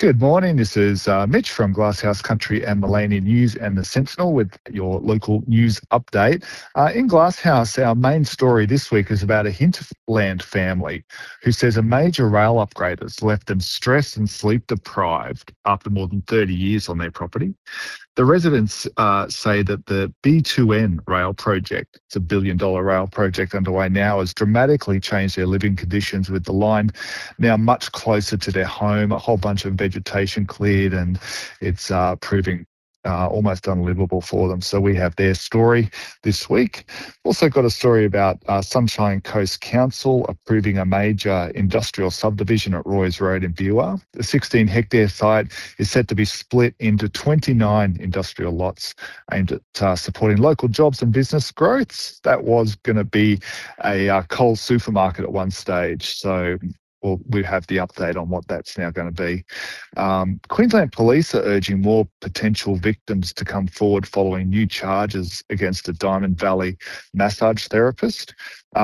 Good morning. This is Mitch from Glasshouse Country and Maleny News and the Sentinel with your local news update. In Glasshouse, our main story this week is about a hinterland family who says a major rail upgrade has left them stressed and sleep deprived after more than 30 years on their property. The residents say that the B2N rail project, it's $1 billion rail project underway now, has dramatically changed their living conditions, with the line now much closer to their home, a whole bunch of vegetation cleared, and it's proving almost unlivable for them. So we have their story this week. Also got a story about Sunshine Coast Council approving a major industrial subdivision at Roy's Road in Biwa. The 16-hectare site is set to be split into 29 industrial lots aimed at supporting local jobs and business growth. That was going to be a Coles supermarket at one stage. So we have the update on what that's now going to be. Queensland Police are urging more potential victims to come forward following new charges against a Diamond Valley massage therapist.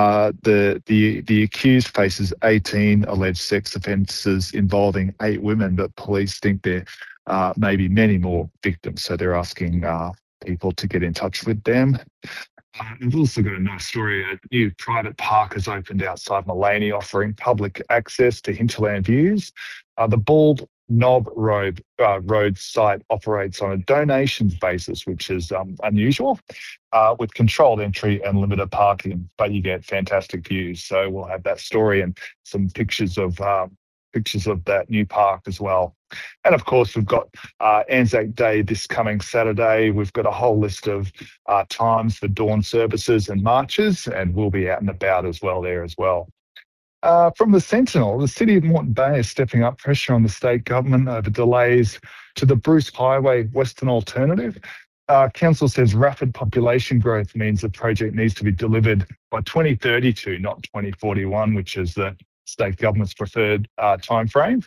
The accused faces 18 alleged sex offences involving 8 women, but police think there may be many more victims, so they're asking people to get in touch with them. We've also got a nice story. A new private park has opened outside Maleny, offering public access to hinterland views. The Bald Knob Road site operates on a donations basis, which is unusual, with controlled entry and limited parking, but you get fantastic views. So we'll have that story and some pictures of that new park as well. And of course, we've got Anzac Day this coming Saturday. We've got a whole list of times for dawn services and marches, and we'll be out and about as well there as well. From the Sentinel, the City of Moreton Bay is stepping up pressure on the state government over delays to the Bruce Highway Western Alternative. Council says rapid population growth means the project needs to be delivered by 2032, not 2041, which is the state government's preferred time frame.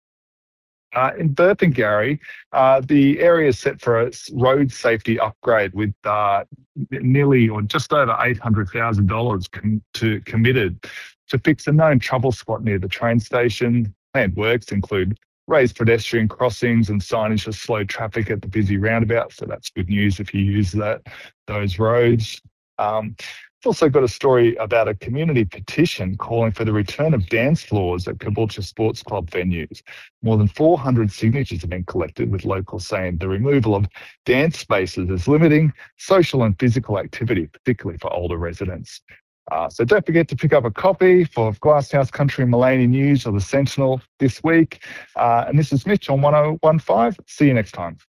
In Burpengary, the area is set for a road safety upgrade with nearly or just over $800,000 committed to fix a known trouble spot near the train station. Planned works include raised pedestrian crossings and signage to slow traffic at the busy roundabout, so that's good news if you use those roads. We've also got a story about a community petition calling for the return of dance floors at Caboolture Sports Club venues. More than 400 signatures have been collected, with locals saying the removal of dance spaces is limiting social and physical activity, particularly for older residents. So don't forget to pick up a copy for Glasshouse Country and Maleny News or the Sentinel this week. And this is Mitch on 1015. See you next time.